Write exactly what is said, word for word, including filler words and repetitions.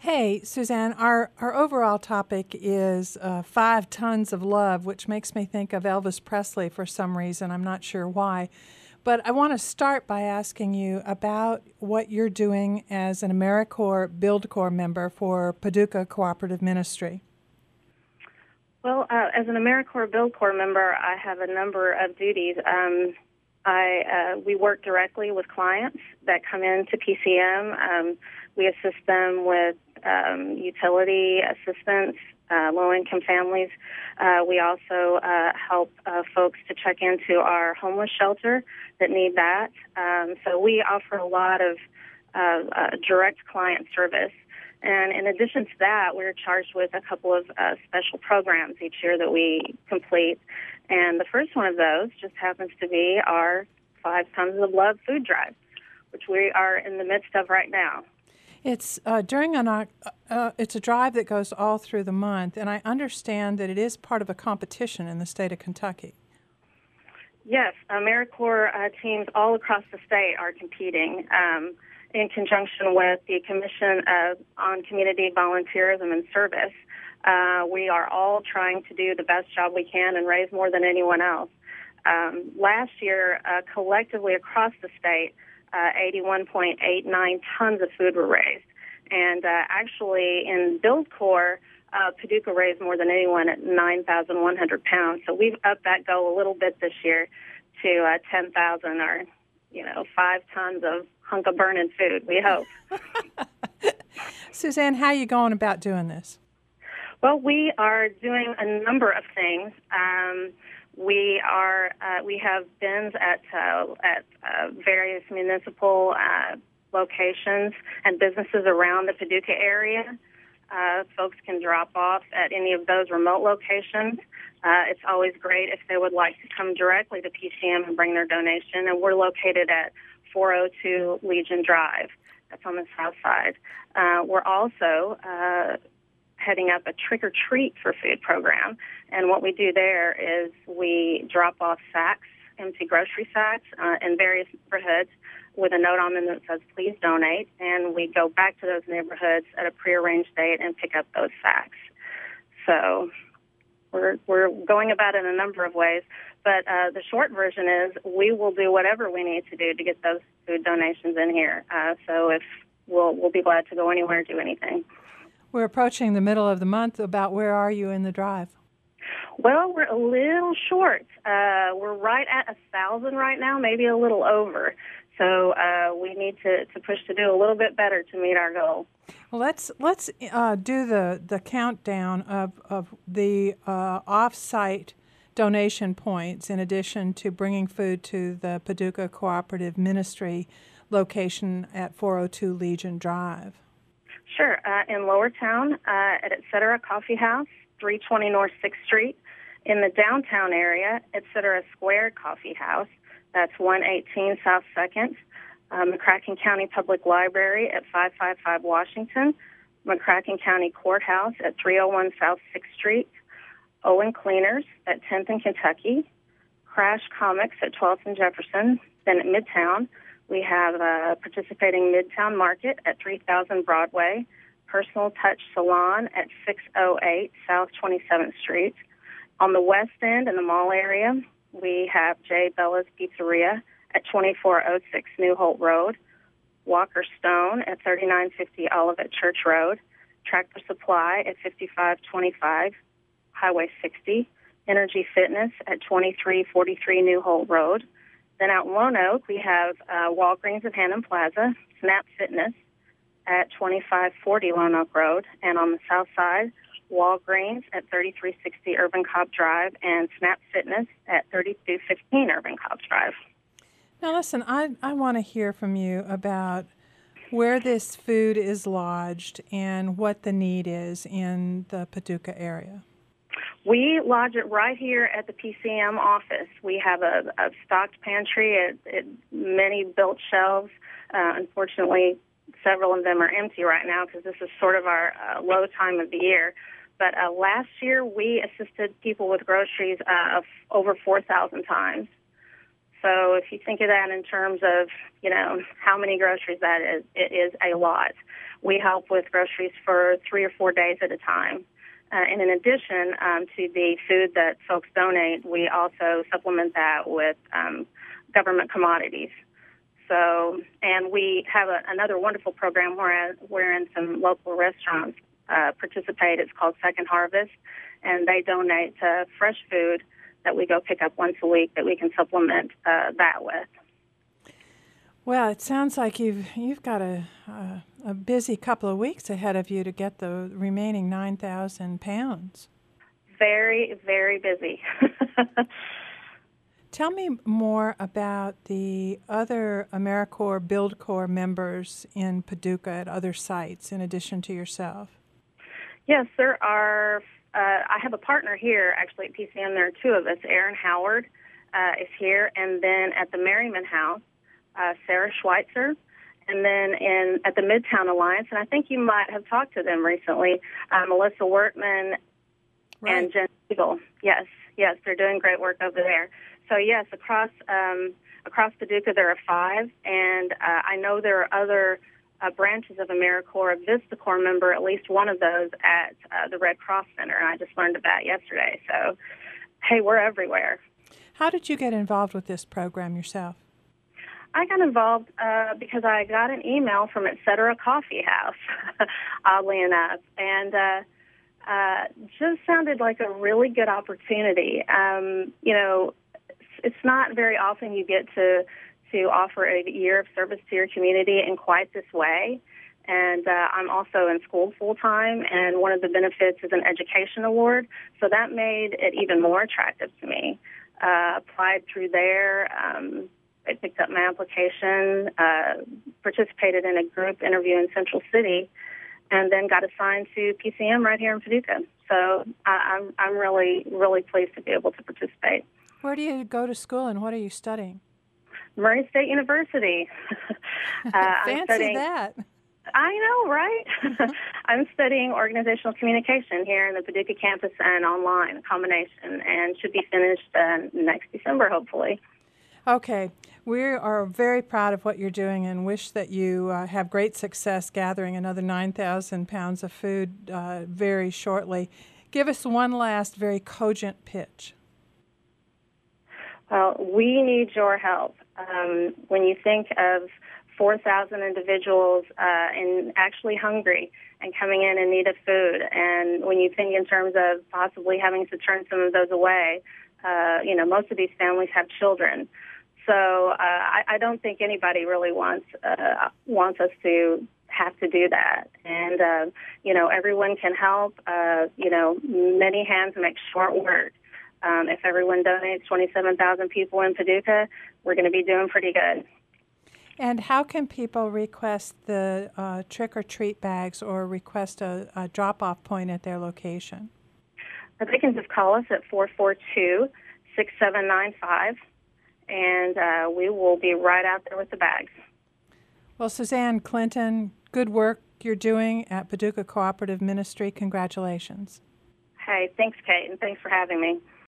Hey, Suzanne, our, our overall topic is uh, five tons of love, which makes me think of Elvis Presley for some reason. I'm not sure why. But I want to start by asking you about what you're doing as an AmeriCorps Build Corps member for Paducah Cooperative Ministry. Well, uh, as an AmeriCorps Build Corps member, I have a number of duties. Um, I uh, we work directly with clients that come in to P C M. Um, we assist them with um, utility assistance, uh, low-income families. Uh, we also uh, help uh, folks to check into our homeless shelter that need that. Um, so we offer a lot of uh, uh, direct client service. And in addition to that, we're charged with a couple of uh, special programs each year that we complete. And the first one of those just happens to be our Five Tons of Love food drive, which we are in the midst of right now. It's uh, during an uh, uh, it's a drive that goes all through the month, and I understand that it is part of a competition in the state of Kentucky. Yes, AmeriCorps uh, teams all across the state are competing um, in conjunction with the Commission uh, on Community Volunteerism and Service. Uh, we are all trying to do the best job we can and raise more than anyone else. Um, last year, uh, collectively across the state, uh, eighty-one point eight nine tons of food were raised. And uh, actually, in Build Corps, uh, Paducah raised more than anyone at nine thousand one hundred pounds. So we've upped that goal a little bit this year to uh, ten thousand, or, you know, five tons of hunk of burning food, we hope. Suzanne, how are you going about doing this? Well, we are doing a number of things. Um, we are uh, we have bins at uh, at uh, various municipal uh, locations and businesses around the Paducah area. Uh, folks can drop off at any of those remote locations. Uh, it's always great if they would like to come directly to P C M and bring their donation. And we're located at four oh two Legion Drive. That's on the south side. Uh, we're also uh, heading up a trick-or-treat for food program. And what we do there is we drop off sacks, empty grocery sacks, uh, in various neighborhoods with a note on them that says, please donate. And we go back to those neighborhoods at a prearranged date and pick up those sacks. So we're, we're going about it in a number of ways. But uh, the short version is we will do whatever we need to do to get those food donations in here. Uh, so if we'll, we'll be glad to go anywhere, do anything. We're approaching the middle of the month. About where are you in the drive? Well, we're a little short. Uh, we're right at a thousand right now, maybe a little over. So uh, we need to, to push to do a little bit better to meet our goal. Well, let's let's uh, do the, the countdown of of the uh, off-site donation points in addition to bringing food to the Paducah Cooperative Ministry location at four oh two Legion Drive. Sure. Uh, in Lowertown, uh, at Et Cetera Coffee House, three twenty North sixth Street. In the downtown area, Et Cetera Square Coffee House, that's one eighteen South second. Uh, McCracken County Public Library at five fifty-five Washington. McCracken County Courthouse at three oh one South sixth Street. Owen Cleaners at tenth and Kentucky. Crash Comics at twelfth and Jefferson. Then at Midtown, we have a participating Midtown Market at three thousand Broadway, Personal Touch Salon at six oh eight South twenty-seventh Street. On the west end in the mall area, we have J. Bella's Pizzeria at twenty-four oh six New Holt Road, Walker Stone at thirty-nine fifty Olivet Church Road, Tractor Supply at fifty-five twenty-five Highway sixty, Energy Fitness at twenty-three forty-three New Holt Road. Then out in Lone Oak, we have uh, Walgreens at Hannon Plaza, Snap Fitness at twenty-five forty Lone Oak Road, and on the south side, Walgreens at thirty-three sixty Urban Cobb Drive, and Snap Fitness at thirty-two fifteen Urban Cobb Drive. Now listen, I, I want to hear from you about where this food is lodged and what the need is in the Paducah area. We lodge it right here at the P C M office. We have a, a stocked pantry, at, at many built shelves. Uh, unfortunately, several of them are empty right now because this is sort of our uh, low time of the year. But uh, last year, we assisted people with groceries uh, over four thousand times. So if you think of that in terms of, you know, how many groceries that is, it is a lot. we help with groceries for three or four days at a time. Uh, and in addition um, to the food that folks donate, we also supplement that with um, government commodities. So, and we have a, another wonderful program where, wherein some local restaurants uh, participate. It's called Second Harvest, and they donate uh, fresh food that we go pick up once a week that we can supplement uh, that with. Well, it sounds like you've you've got a, a a busy couple of weeks ahead of you to get the remaining nine thousand pounds. Very, very busy. Tell me more about the other AmeriCorps Build Corps members in Paducah at other sites in addition to yourself. Yes, there are. Uh, I have a partner here, actually, at P C M. There are two of us. Aaron Howard uh, is here, and then at the Merriman House, uh, Sarah Schweitzer, and then in at the Midtown Alliance, and I think you might have talked to them recently, uh, Melissa Wertman Right. and Jen Siegel. Yes, yes, they're doing great work over there. So yes, across um, across Paducah there are five, and uh, I know there are other uh, branches of AmeriCorps. A Vista Corps member, at least one of those, at uh, the Red Cross Center, and I just learned of that yesterday. So, hey, we're everywhere. How did you get involved with this program yourself? I got involved uh, because I got an email from Et Cetera Coffee House, oddly enough, and uh, uh, just sounded like a really good opportunity. Um, you know, it's not very often you get to to offer a year of service to your community in quite this way. And uh, I'm also in school full time, and one of the benefits is an education award, so that made it even more attractive to me. Uh, applied through there. Um, I picked up my application, uh, participated in a group interview in Central City, and then got assigned to P C M right here in Paducah. So I, I'm I'm really really pleased to be able to participate. Where do you go to school, and what are you studying? Murray State University. uh, Fancy I'm studying, that. I know, right? I'm studying organizational communication here in the Paducah campus and online, a combination, and should be finished uh, next December, hopefully. Okay. We are very proud of what you're doing and wish that you uh, have great success gathering another nine thousand pounds of food uh, very shortly. Give us one last very cogent pitch. Well, we need your help. Um, when you think of four thousand individuals uh, and actually hungry and coming in in need of food, and when you think in terms of possibly having to turn some of those away, uh, you know, most of these families have children. So uh, I, I don't think anybody really wants uh, wants us to have to do that. And, uh, you know, everyone can help. Uh, you know, many hands make short work. Um, if everyone donates, twenty-seven thousand people in Paducah, we're going to be doing pretty good. And how can people request the uh, trick-or-treat bags or request a, a drop-off point at their location? They can just call us at four four two, six seven nine five, and uh, we will be right out there with the bags. Well, Suzanne Clinton, good work you're doing at Paducah Cooperative Ministry. Congratulations. Hey, thanks, Kate, and thanks for having me.